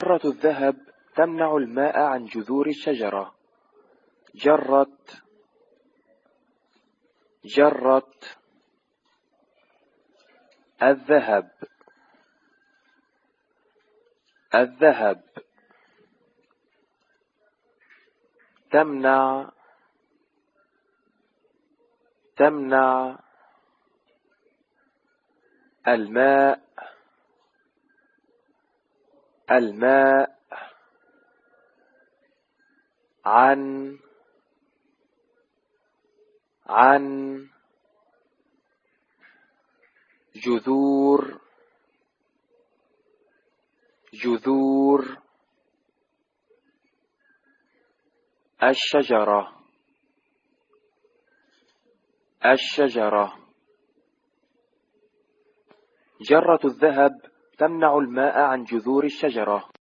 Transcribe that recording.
جرة الذهب تمنع الماء عن جذور الشجرة. جرت الذهب. تمنع الماء عن جذور الشجرة. جرة الذهب تمنع الماء عن جذور الشجرة.